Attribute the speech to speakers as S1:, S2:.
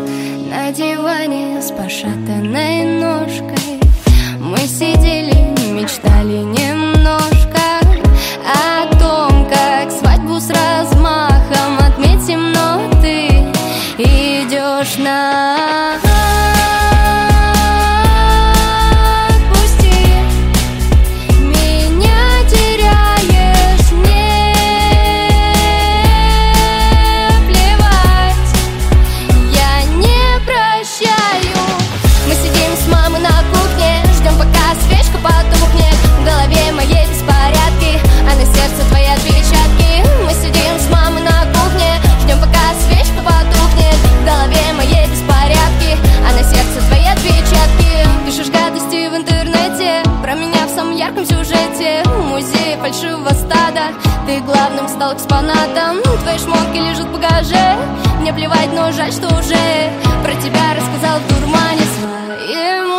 S1: на диване с пошатанной ножкой. Мы сидели, мечтали немножко о том, как свадьбу с размахом отметим, но ты идешь на... Музей фальшивого стада, ты главным стал экспонатом. Твои шмотки лежат в багаже. Мне плевать, но жаль, что уже про тебя рассказал в дурмане своем.